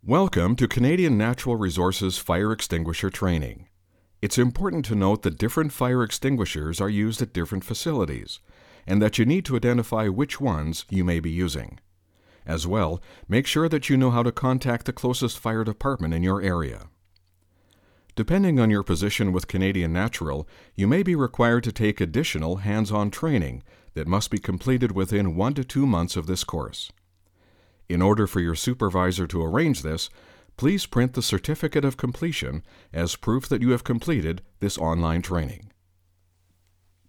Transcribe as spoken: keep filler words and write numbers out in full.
Welcome to Canadian Natural Resources Fire Extinguisher Training. It's important to note that different fire extinguishers are used at different facilities, and that you need to identify which ones you may be using. As well, make sure that you know how to contact the closest fire department in your area. Depending on your position with Canadian Natural, you may be required to take additional hands-on training that must be completed within one to two months of this course. In order for your supervisor to arrange this, please print the Certificate of Completion as proof that you have completed this online training.